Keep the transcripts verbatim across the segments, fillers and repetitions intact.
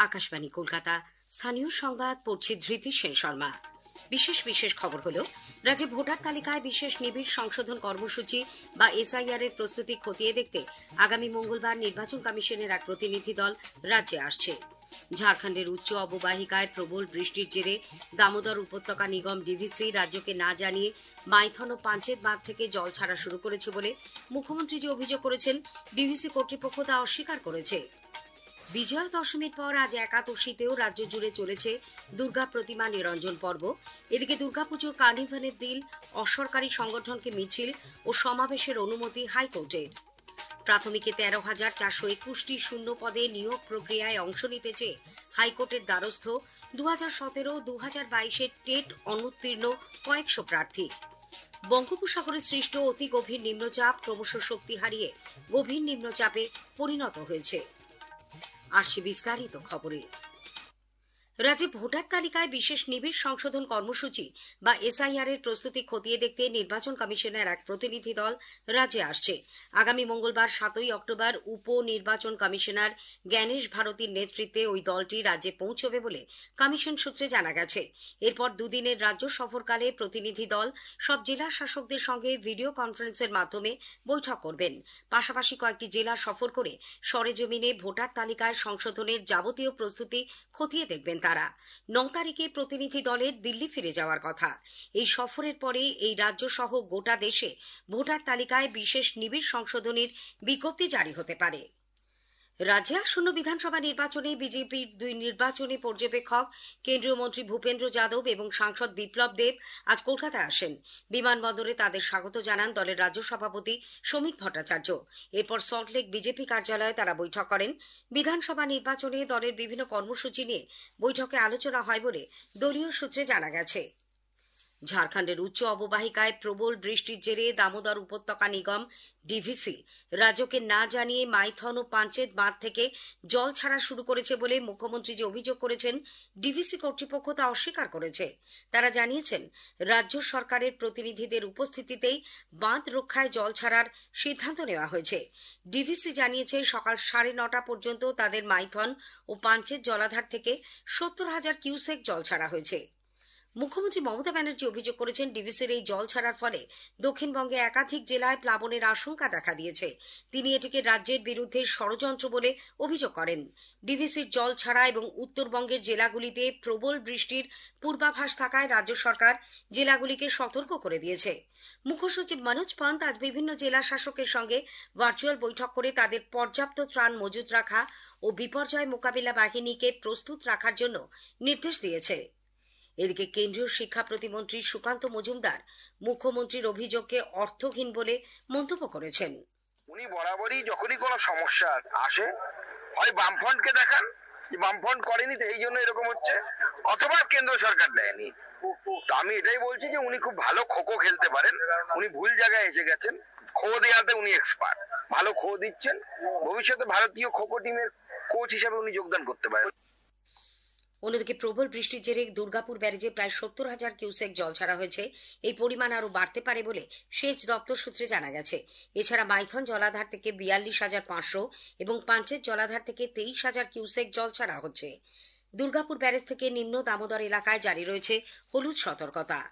আকাশবাণী কলকাতা। স্থানীয় সংবাদ পড়ছি ধৃতি সেন শর্মা। বিশেষ বিশেষ খবর হলো, রাজ্যে ভোটার তালিকায় বিশেষ নিবিড় সংশোধন কর্মসূচি বা এসআইআর এর প্রস্তুতি খতিয়ে দেখতে আগামী মঙ্গলবার নির্বাচন কমিশনের এক প্রতিনিধি দল রাজ্যে আসছে। ঝাড়খণ্ডের উচ্চ অববাহিকায় প্রবল বৃষ্টির জেরে দামোদর উপত্যকা নিগম ডিভিসি রাজ্যকে না জানিয়ে মাইথন ও পাঞ্চেত বাঁধ থেকে জল ছাড়া শুরু করেছে বলে মুখ্যমন্ত্রী যে অভিযোগ করেছেন, ডিভিসি কর্তৃপক্ষ তা অস্বীকার করেছে। বিজয়া দশমীর পর আজ একাদশীতেও রাজ্য জুড়ে চলেছে দুর্গা প্রতিমা নিরঞ্জন পর্ব। এদিকে দুর্গাপুজোর কার্নিভালের দিন অসরকারি সংগঠনকে মিছিল ও সমাবেশের অনুমতি হাইকোর্টের। প্রাথমিকে তেরো হাজার চারশো একুশটি শূন্য পদে নিয়োগ প্রক্রিয়ায় অংশ নিতে চেয়ে হাইকোর্টের দ্বারস্থ দু হাজার সতেরো দু হাজার বাইশের টেট অনুত্তীর্ণ কয়েকশো প্রার্থী। বঙ্গোপসাগরে সৃষ্ট অতি গভীর নিম্নচাপ ক্রমশ শক্তি হারিয়ে গভীর নিম্নচাপে পরিণত হয়েছে। আসছে বিস্তারিত খবরে। রাজ্যে ভোটার তালিকায় বিশেষ নিবিড় সংশোধন কর্মসূচি বা এসআইআর এর প্রস্তুতি খতিয়ে দেখতে নির্বাচন কমিশনের এক প্রতিনিধি দল রাজ্যে আসছে। আগামী মঙ্গলবার সাতই অক্টোবর উপ নির্বাচন কমিশনার জ্ঞানেশ ভারতীর নেতৃত্বে ওই দলটি রাজ্যে পৌঁছবে বলে কমিশন সূত্রে জানা গেছে। এরপর দুদিনের রাজ্য সফরকালে প্রতিনিধি দল সব জেলা শাসকদের সঙ্গে ভিডিও কনফারেন্সের মাধ্যমে বৈঠক করবেন। পাশাপাশি কয়েকটি জেলা সফর করে সরেজমিনে ভোটার তালিকায় সংশোধনের যাবতীয় প্রস্তুতি খতিয়ে দেখবেন তারা। ন তারিখে প্রতিনিধি দলের দিল্লি ফিরে যাওয়ার কথা। এই সফরের পরে এই রাজ্য সহ গোটা দেশে ভোটার তালিকায় বিশেষ নিবিড় সংশোধনের বিজ্ঞপ্তি জারি হতে পারে। রাজ্যে আসন্ন বিধানসভা নির্বাচনে বিজেপির দুই নির্বাচনী পর্যবেক্ষক কেন্দ্রীয় মন্ত্রী ভূপেন্দ্র যাদব এবং সাংসদ বিপ্লব দেব আজ কলকাতায় আসেন। বিমানবন্দরে তাদের স্বাগত জানান দলের রাজ্য সভাপতি শ্রমিক ভট্টাচার্য। এরপর সল্টলেক বিজেপি কার্যালয়ে তারা বৈঠক করেন। বিধানসভা নির্বাচনে দলের বিভিন্ন কর্মসূচি নিয়ে বৈঠকে আলোচনা হয় বলে দলীয় সূত্রে জানা গেছে। ঝাড়খণ্ডের উচ্চ অববাহিকায় প্রবল বৃষ্টির জেরে দামোদর উপত্যকা নিগম ডিভিসি রাজ্যকে না জানিয়ে মাইথন ও পাঞ্চেত বাঁধ থেকে জল ছাড়া শুরু করেছে বলে মুখ্যমন্ত্রী যে অভিযোগ করেছেন, ডিভিসি কর্তৃপক্ষ তা অস্বীকার করেছে। তারা জানিয়েছেন, রাজ্য সরকারের প্রতিনিধিদের উপস্থিতিতেই বাঁধ রক্ষায় জল ছাড়ার সিদ্ধান্ত নেওয়া হয়েছে। ডিভিসি জানিয়েছে, সকাল সাড়ে নটা পর্যন্ত তাদের মাইথন ও পাঞ্চেত জলাধার থেকে সত্তর হাজার কিউসেক জল ছাড়া হয়েছে। মুখ্যমন্ত্রী মমতা ব্যানার্জি অভিযোগ করেছেন, ডিভিসির এই জল ছাড়ার ফলে দক্ষিণবঙ্গে একাধিক জেলায় প্লাবনের আশঙ্কা দেখা দিয়েছে। তিনি এটিকে রাজ্যের বিরুদ্ধে ষড়যন্ত্র বলে অভিযোগ করেন। ডিভিসির জল ছাড়া এবং উত্তরবঙ্গের জেলাগুলিতে প্রবল বৃষ্টির পূর্বাভাস থাকায় রাজ্য সরকার জেলাগুলিকে সতর্ক করে দিয়েছে। মুখ্য সচিব মনোজ পন্ত আজ বিভিন্ন জেলা শাসকের সঙ্গে ভার্চুয়াল বৈঠক করে তাদের পর্যাপ্ত ত্রাণ মজুত রাখা ও বিপর্যয় মোকাবিলা বাহিনীকে প্রস্তুত রাখার জন্য নির্দেশ দিয়েছে। এদিকে কেন্দ্রীয় শিক্ষা প্রতিমন্ত্রী সুকান্ত মজুমদার মুখ্যমন্ত্রীর অভিযোগকে অর্থহীন বলে মন্তব্য করেছেন। উনি বরাবরই যখনই কোনো সমস্যা আসে হয় বামফ্রন্টকে দেখান যে বামফ্রন্ট করেনি তো এই জন্য এরকম হচ্ছে, অথবা কেন্দ্র সরকার দেয়নি। তো আমি এটাই বলছি যে উনি খুব ভালো খোখো খেলতে পারেন, উনি ভুল জায়গায় এসে গেছেন। খো দেওয়াতে উনি এক্সপার্ট, ভালো খো দিচ্ছেন। ভবিষ্যতে ভারতীয় খোখো টিমের কোচ হিসেবে উনি যোগদান করতে পারেন। অন্যদিকে প্রবল বৃষ্টির জেরে দুর্গাপুর ব্যারেজে প্রায় সত্তর হাজার কিউসেক জল ছাড়া হয়েছে। এই পরিমাণ আরও বাড়তে পারে বলে সেচ দপ্তর সূত্রে জানা গেছে। এছাড়া মাইথন জলাধার থেকে বিয়াল্লিশ হাজার পাঁচশো এবং পাঞ্চেত জলাধার থেকে তেইশ হাজার কিউসেক জল ছাড়া হচ্ছে। দুর্গাপুর ব্যারেজ থেকে নিম্ন দামোদর এলাকায় জারি রয়েছে হলুদ সতর্কতা।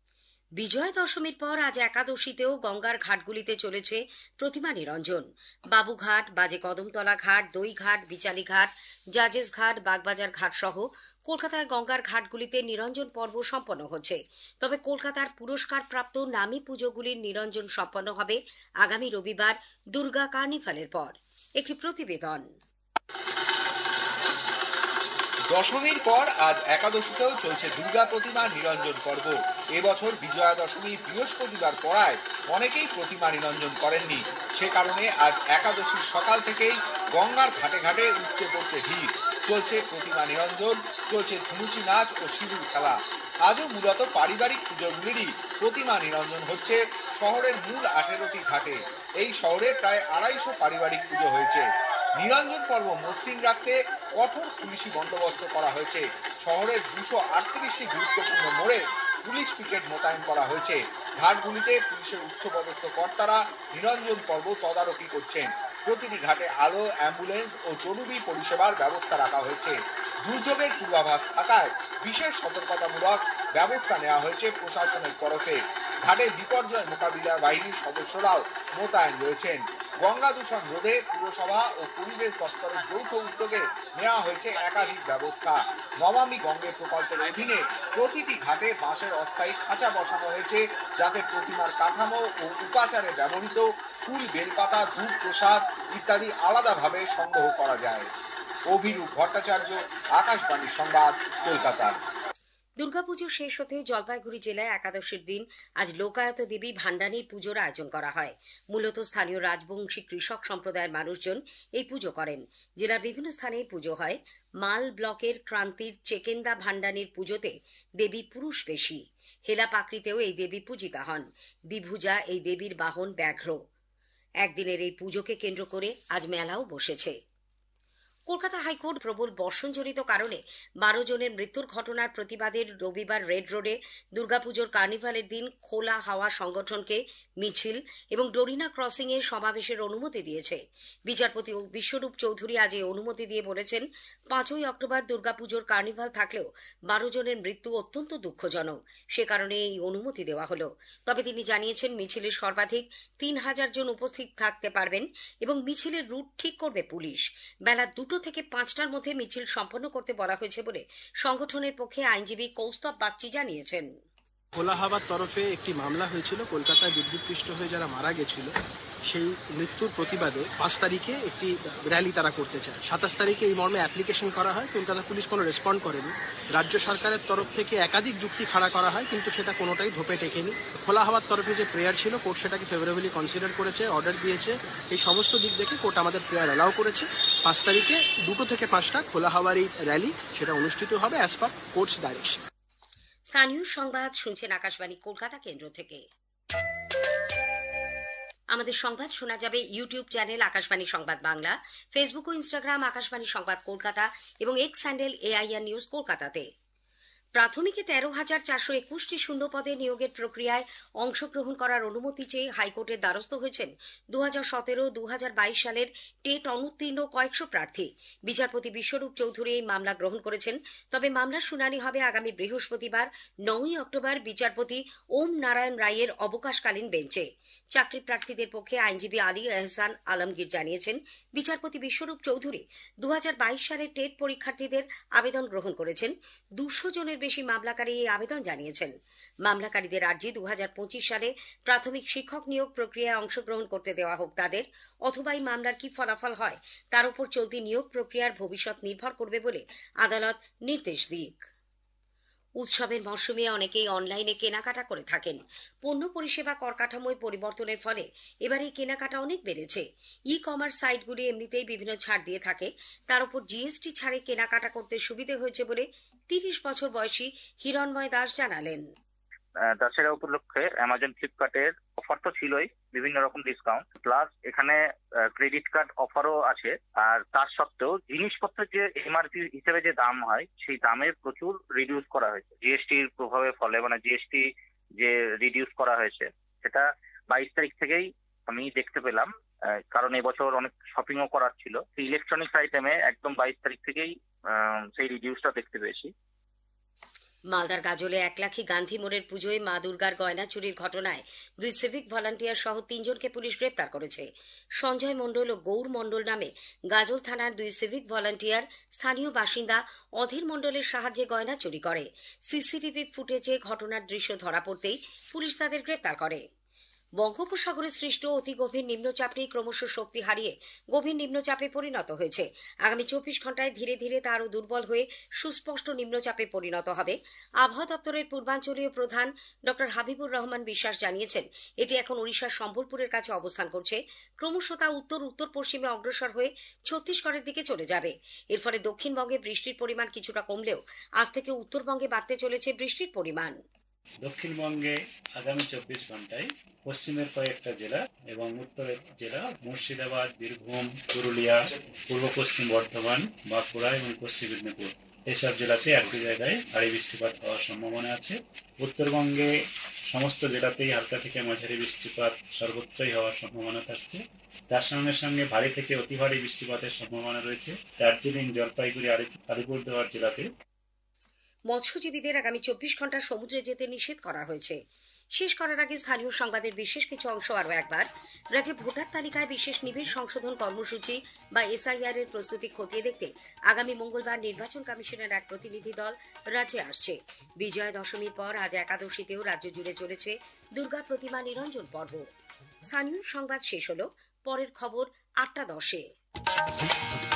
বিজয়া দশমীর পর আজ একাদশীতেও গঙ্গার ঘাটগুলিতে চলেছে প্রতিমা নিরঞ্জন। বাবুঘাট, বাজে কদমতলা ঘাট, দইঘাট, বিচালি ঘাট, জাজেস ঘাট, বাগবাজার ঘাট সহ কলকাতায় গঙ্গার ঘাটগুলিতে নিরঞ্জন পর্ব সম্পন্ন হচ্ছে। তবে কলকাতার পুরস্কার প্রাপ্ত নামী পুজোগুলির নিরঞ্জন সম্পন্ন হবে আগামী রবিবার দুর্গা কার্নিভালের পর। একটি প্রতিবেদন। দশমীর পর আজ একাদশীতেও চলছে দুর্গা প্রতিমা নিরঞ্জন পর্ব। এবছর বিজয়া দশমী বৃহস্পতিবার পড়ায় অনেকেই প্রতিমা নিরঞ্জন করেননি। সে কারণে আজ একাদশীর সকাল থেকেই গঙ্গার ঘাটে ঘাটে উপচে পড়ছে ভিড়। চলছে প্রতিমা নিরঞ্জন, চলছে ধুনুচি নাচ ও সিঁদুর খেলা। আজও মূলত পারিবারিক পুজোগুলিরই প্রতিমা নিরঞ্জন হচ্ছে শহরের মূল আঠেরোটি ঘাটে। এই শহরে প্রায় আড়াইশো পারিবারিক পুজো হয়েছে। নিরঞ্জন পর্ব মসৃণ রাখতে কঠোর পুলিশি বন্দোবস্ত করা হয়েছে। শহরের দুশো আটত্রিশটি গুরুত্বপূর্ণ মোড়ে পুলিশ পিকেট মোতায়েন করা হয়েছে। ঘাটগুলিতে পুলিশের উচ্চপদস্থ কর্তারা নিরঞ্জন পর্ব তদারকি করছেন। প্রতিটি ঘাটে আলো, অ্যাম্বুলেন্স ও জরুরি পরিষেবার ব্যবস্থা রাখা হয়েছে। দুর্যোগের পূর্বাভাস থাকায় বিশেষ সতর্কতামূলক ব্যবস্থা নেওয়া হয়েছে প্রশাসনের তরফে। ঘাটে বিপর্যয় মোকাবিলা বাহিনীর সদস্যরাও মোতায়েন রয়েছেন। গঙ্গা দূষণ রোধে পুরসভা ও পরিবেশ দপ্তরের যৌথ উদ্যোগে নেওয়া হয়েছে একাধিক ব্যবস্থা। নমামি গঙ্গে প্রকল্পের অধীনে প্রতিটি ঘাটে বাঁশের অস্থায়ী খাঁচা বসানো হয়েছে, যাতে প্রতিমার কাঠামো ও উপাচারে ব্যবহৃত ফুল, বেলপাতা, ধূপ, প্রসাদ ইত্যাদি আলাদাভাবে সংগ্রহ করা যায়। অভিরূপ ভট্টাচার্য, আকাশবাণীর সংবাদ, কলকাতা। দুর্গাপুজো শেষ হতে জলপাইগুড়ি জেলায় একাদশীর দিন আজ লোকায়ত দেবী ভান্ডানীর পুজোর আয়োজন করা হয়। মূলত স্থানীয় রাজবংশী কৃষক সম্প্রদায়ের মানুষজন এই পুজো করেন। জেলার বিভিন্ন স্থানে পুজো হয়। মাল ব্লকের ক্রান্তির চেকেন্দা ভান্ডানীর পুজোতে দেবী পুরুষ বেশি। হেলা পাকড়িতেও এই দেবী পূজিতা হন। দ্বিভুজা এই দেবীর বাহন ব্যাঘ্র। একদিনের এই পুজোকে কেন্দ্র করে আজ মেলাও বসেছে। কলকাতা হাইকোর্ট প্রবল বর্ষণজনিত কারণে বারো জনের মৃত্যুর ঘটনার প্রতিবাদে রবিবার রেড রোডে দুর্গাপুজোর কার্নিভালের দিন খোলা হাওয়া সংগঠনকে মিছিল এবং ডোরিনা ক্রসিং এ সমাবেশের অনুমতি দিয়েছে। বিচারপতি বিশ্বরূপ চৌধুরী আজ এই অনুমতি দিয়ে বলেছেন, পাঁচই অক্টোবর দুর্গাপুজোর কার্নিভাল থাকলেও বারো জনের মৃত্যু অত্যন্ত দুঃখজনক, সে কারণে এই অনুমতি দেওয়া হলো। তবে তিনি জানিয়েছেন, মিছিলের সর্বাধিক তিন হাজার জন উপস্থিত থাকতে পারবেন এবং মিছিলের রুট ঠিক করবে পুলিশ। বেলা দুটো থেকে পাঁচটার মধ্যে মিছিল সম্পন্ন করতে বলা হয়েছে বলে সংগঠনের পক্ষে আইনজীবী কৌস্তব বাগচি জানিয়েছেন। খোলা হাওয়ার তরফে একটি মামলা হয়েছিল, কলকাতায় বিদ্যুৎপৃষ্ট হয়ে যারা মারা গেছিল সেই মৃত্যুর প্রতিবাদে পাঁচ তারিখে একটি র্যালি তারা করতে চায়। সাতাশ তারিখে এই মর্মে অ্যাপ্লিকেশন করা হয়, কলকাতা পুলিশ কোনো রেসপন্ড করেনি। রাজ্য সরকারের তরফ থেকে একাধিক যুক্তি খাড়া করা হয়, কিন্তু সেটা কোনোটাই ধোপে টেকেনি। খোলা হাওয়ার তরফে যে প্রেয়ার ছিল, কোর্ট সেটাকে ফেভারেবলি কনসিডার করেছে, অর্ডার দিয়েছে। এই সমস্ত দিক দেখে কোর্ট আমাদের প্রেয়ার অ্যালাউ করেছে। পাঁচ তারিখে দুটো থেকে পাঁচটা খোলা হাওয়ার এই র্যালি সেটা অনুষ্ঠিত হবে অ্যাজ পার কোর্টস ডাইরেকশন। স্থানীয় সংবাদ শুনছেন আকাশবাণী কলকাতা কেন্দ্র থেকে। আমাদের সংবাদ শোনা যাবে ইউটিউব চ্যানেল আকাশবাণী সংবাদ বাংলা, ফেসবুক ও ইনস্টাগ্রাম আকাশবাণী সংবাদ কলকাতা এবং এক্স হ্যান্ডেল এআইআর নিউজ কলকাতাতে। প্রাথমিকে তেরো হাজার চারশো একুশটি শূন্য পদে নিয়োগের প্রক্রিয়ায় অংশগ্রহণ করার অনুমতি চেয়ে হাইকোর্টের দ্বারস্থ হয়েছেন দু হাজার সতেরো দু হাজার বাইশ সালের টেট অনুত্তীর্ণ কয়েকশো প্রার্থী। বিচারপতি বিশ্বরূপ চৌধুরী এই মামলা গ্রহণ করেছেন। তবে মামলার শুনানি হবে আগামী বৃহস্পতিবার নয়ই অক্টোবর বিচারপতি ওম নারায়ণ রায়ের অবকাশকালীন বেঞ্চে। চাকরি প্রার্থীদের পক্ষে আইনজীবী আলী এহসান আলমগীর জানিয়েছেন, বিচারপতি বিশ্বরূপ চৌধুরী দু হাজার বাইশ সালের টেট পরীক্ষার্থীদের আবেদন গ্রহণ করেছেন। দুশো জনের বেশি মামলাকারী এই আবেদন জানিয়েছেন। মামলাকারীদের আর্জি দু হাজার পঁচিশ সালে প্রাথমিক শিক্ষক নিয়োগ প্রক্রিয়ায় অংশগ্রহণ করতে দেওয়া হোক তাদের, অথবা এই মামলার কি ফলাফল হয় তার উপর চলতি নিয়োগ প্রক্রিয়ার ভবিষ্যৎ নির্ভর করবে বলে আদালত নির্দেশ দিক। উৎসবের মরশুমে অনেকেই অনলাইনে কেনাকাটা করে থাকেন। পণ্য পরিষেবা কর কাঠামোয় পরিবর্তনের ফলে এবার এই কেনাকাটা অনেক বেড়েছে। ই কমার্স সাইটগুলি এমনিতেই বিভিন্ন ছাড় দিয়ে থাকে, তার উপর জিএসটি ছাড়ে কেনাকাটা করতে সুবিধে হয়েছে বলে তিরিশ বছর বয়সী হিরণময় দাস জানালেন। দশেরা উপলক্ষে অ্যামাজন ফ্লিপকার্টের অফার তো ছিলই, বিভিন্ন রকম ডিসকাউন্ট, প্লাস এখানে ক্রেডিট কার্ড অফারও আছে। আর তার সত্ত্বেও জিনিসপত্রের যে এমআরপি হিসেবে যে দাম হয় সেই দামের প্রচুর রিডিউস করা হয়েছে জিএসটির প্রভাবের ফলে। মানে জিএসটি যে রিডিউস করা হয়েছে সেটা বাইশ তারিখ থেকেই আমি দেখতে পেলাম, কারণ এবছর অনেক শপিংও করার ছিল। ইলেকট্রনিক্স আইটেমে একদম বাইশ তারিখ থেকেই সেই রিডিউসটা দেখতে পেয়েছি। মালদার গাজলে একলাখী গান্ধী মোড়ের পুজোয় মা দুর্গার গয়না চুরির ঘটনায় দুই সিভিক ভলান্টিয়ার সহ তিনজনকে পুলিশ গ্রেপ্তার করেছে। সঞ্জয় মণ্ডল ও গৌর মণ্ডল নামে গাজল থানার দুই সিভিক ভলান্টিয়ার স্থানীয় বাসিন্দা অধীর মণ্ডলের সাহায্যে গয়না চুরি করে। সিসিটিভি ফুটেজে ঘটনার দৃশ্য ধরা পড়তেই পুলিশ তাদের গ্রেপ্তার করে। বঙ্গোপসাগরে সৃষ্ট অতি গভীর নিম্নচাপ নিয়ে ক্রমশ শক্তি হারিয়ে গভীর নিম্নচাপে পরিণত হয়েছে। আগামী চব্বিশ ঘন্টায় ধীরে ধীরে তা আরও দুর্বল হয়ে সুস্পষ্ট নিম্নচাপে পরিণত হবে। আবহাওয়া দপ্তরের পূর্বাঞ্চলীয় প্রধান ডক্টর হাবিবুর রহমান বিশ্বাস জানিয়েছেন, এটি এখন ওড়িশার সম্বলপুরের কাছে অবস্থান করছে। ক্রমশ তা উত্তর উত্তর পশ্চিমে অগ্রসর হয়ে ছত্তিশগড়ের দিকে চলে যাবে। এর ফলে দক্ষিণবঙ্গে বৃষ্টির পরিমাণ কিছুটা কমলেও আজ থেকে উত্তরবঙ্গে বাড়তে চলেছে বৃষ্টির পরিমাণ। দক্ষিণবঙ্গে আগামী চব্বিশ ঘন্টায় পশ্চিমের কয়েকটা জেলা এবং উত্তরের জেলা মুর্শিদাবাদ, বীরভূম, পুরুলিয়া, পূর্ব পশ্চিম বর্ধমান, বাঁকুড়া এবং পশ্চিম মেদিনীপুর এইসব জেলাতে এক দু জায়গায় ভারী বৃষ্টিপাত হওয়ার সম্ভাবনা আছে। উত্তরবঙ্গে সমস্ত জেলাতেই হালকা থেকে মাঝারি বৃষ্টিপাত সর্বত্রই হওয়ার সম্ভাবনা থাকছে। তার সঙ্গে সঙ্গে ভারী থেকে অতি ভারী বৃষ্টিপাতের সম্ভাবনা রয়েছে দার্জিলিং, জলপাইগুড়ি, আলিপুরদুয়ার জেলাতে। মৎস্যজীবীদের আগামী চব্বিশ ঘন্টা সমুদ্রে যেতে নিষেধ করা হয়েছে। শেষ করার আগে স্থানীয় সংবাদের বিশেষ কিছু অংশ আরও একবার। রাজ্যে ভোটার তালিকায় বিশেষ নিবিড় সংশোধন কর্মসূচি বা এসআইআর এর প্রস্তুতি খতিয়ে দেখতে আগামী মঙ্গলবার নির্বাচন কমিশনের এক প্রতিনিধি দল রাজ্যে আসছে। বিজয়া দশমীর পর আজ একাদশীতেও রাজ্য জুড়ে চলেছে দুর্গা প্রতিমা নিরঞ্জন পর্ব। স্থানীয় সংবাদ শেষ হলো। পরের খবর আটটা দশে।